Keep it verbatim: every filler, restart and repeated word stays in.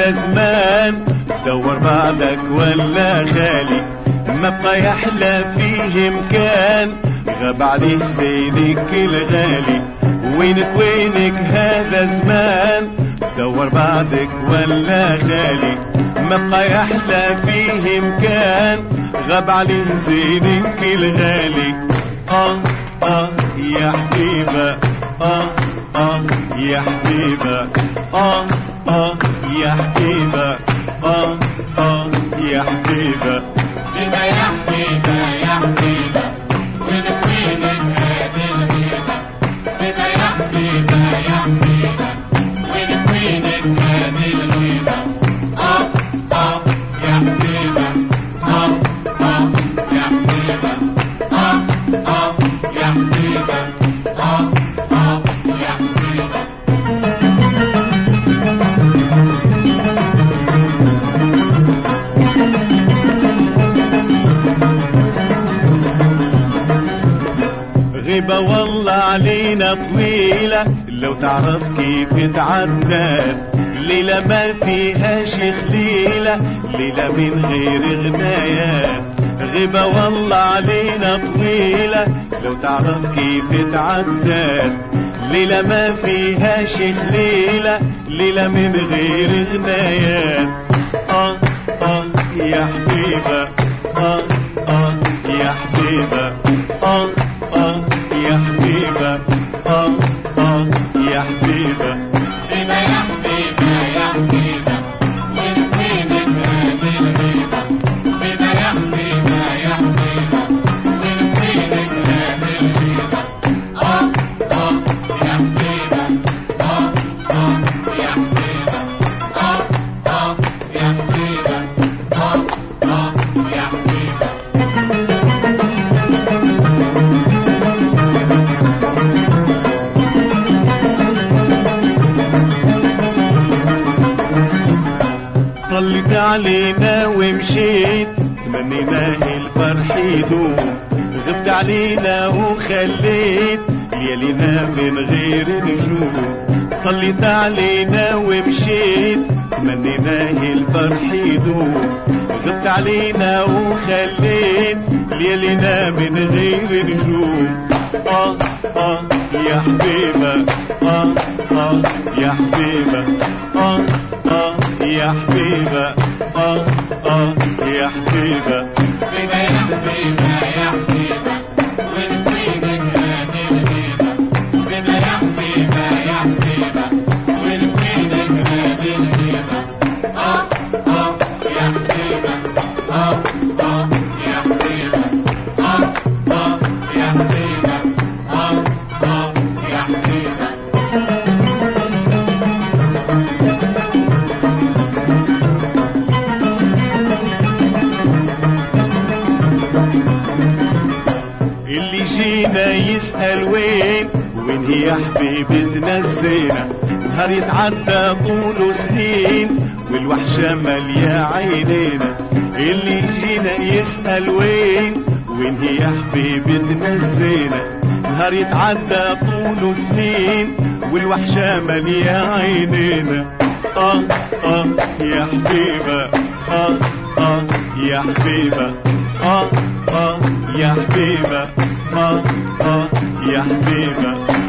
هذا زمان دور بعدك ولا خالي ما بقى يحلى فيه مكان غاب عليه زينك الغالي وينك وينك هذا زمان دور بعدك ولا غالي ما بقى يحلى فيه مكان غاب عليه زينك الغالي اه اه يا حبيبة اه اه يا حبيبة اه اه يا حبيبة اه اه يا حبيبة حبيبة يا حبيبة يا حبيبة وينك وينك هذه الغيبة حبيبة يا حبيبة يا حبيبة وينك وينك هذه الغيبة اه اه يا حبيبة اه اه يا حبيبة اه اه يا حبيبة اه اه يا حبيبة غيبة والله علينا طويلة لو تعرف كيف تعدات ليلة ما فيهاش خليلة ليلة من غير غنايات غيبة والله علينا طويلة لو تعرف كيف تعدات ليلة ما فيهاش خليلة ليلة من غير غنايات اه اه يا حبيبة اه اه يا حبيبة اه اه يا حبيبة اه اه يا حبيبة حبيبة يا حبيبة يا حبيبة وينك وينك هذه الغيبة حبيبة يا حبيبة يا حبيبة وينك وينك هذه الغيبة اه اه يا حبيبة اه اه يا حبيبة اه اه يا حبيبة اه اه يا حبيبة طلت علينا ومشيت تمنيناه الفرح يدوم غبت علينا وخليت ليالينا من غير نجوم طلت علينا ومشيت تمنيناه الفرح يدوم غبت علينا وخليت ليالينا من غير نجوم اه اه يا حبيبة اه اه يا حبيبة اه اه يا حبيبة اه اه يا حبيبة حبيبة يا حبيبة يا حبيبة وينك وينك هذه الغيبة حبيبة يا حبيبة يا حبيبة وينك وينك هذه الغيبة اه اه يا حبيبة اه اه يا حبيبة اه اه يا حبيبة اه اه يا حبيبة اللي جينا يسأل وين وين هي حبيبتنا الزينة نهار يتعدى طول سنين والوحشة مالية عينينا اللي جينا يسأل وين وين هي حبيبتنا الزينة نهار يتعدى طول سنين والوحشة مالية عينينا اه اه يا حبيبة اه اه يا حبيبة اه اه يا حبيبة اه اه يا حبيبة